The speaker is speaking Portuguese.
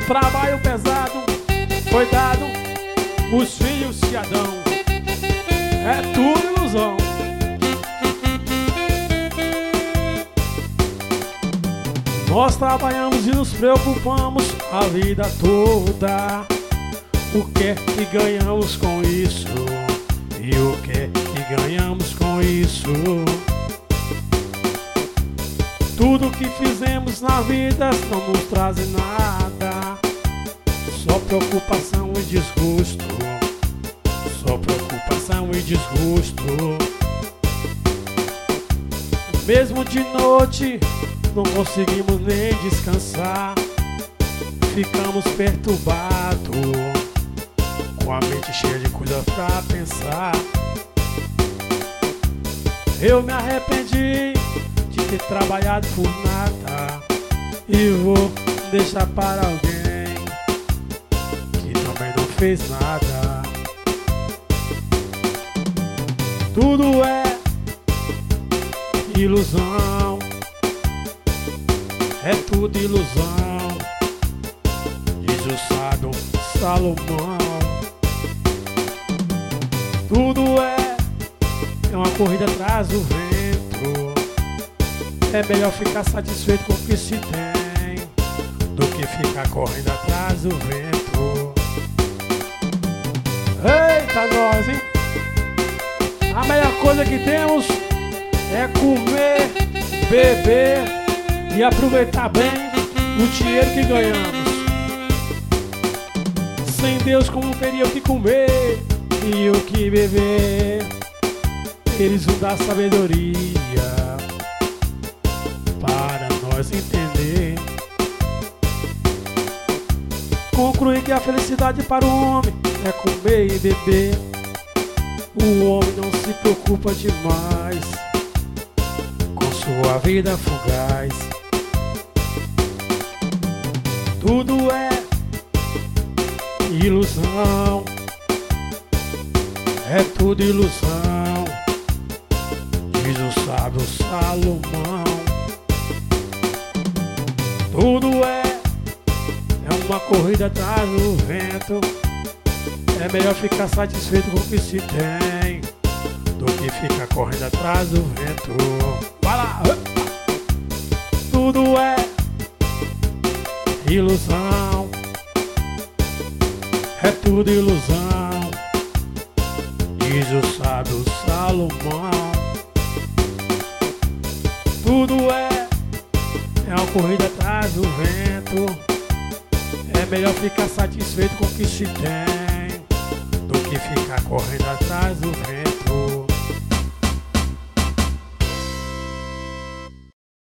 trabalho pesado foi dado os filhos de Adão. É tudo ilusão. Nós trabalhamos e nos preocupamos a vida toda. O que é que ganhamos com isso? E o que é que ganhamos com isso? Tudo que fizemos na vida não nos traz nada. Só preocupação e desgosto. Só preocupação e desgosto. Mesmo de noite não conseguimos nem descansar. Ficamos perturbados, com a mente cheia de coisa pra pensar. Eu me arrependi de ter trabalhado por nada, e vou deixar para alguém que também não fez nada. Tudo é ilusão, é tudo ilusão, diz o sábio Salomão. Tudo é uma corrida atrás do vento. É melhor ficar satisfeito com o que se tem do que ficar correndo atrás do vento. Eita nós, hein? A melhor coisa que temos é comer, beber e aproveitar bem o dinheiro que ganhamos. Sem Deus, como teria o que comer e o que beber? Eles nos dão sabedoria para nós entender. Concluir que a felicidade para o homem é comer e beber. O homem não se preocupa demais com sua vida fugaz. Tudo é ilusão, é tudo ilusão, diz o sábio Salomão. Tudo é uma corrida atrás do vento. É melhor ficar satisfeito com o que se tem do que ficar correndo atrás do vento. Vai lá! Tudo é ilusão, é tudo ilusão, diz o sábio Salomão. Tudo é uma corrida atrás do vento. É melhor ficar satisfeito com o que se tem do que ficar correndo atrás do vento.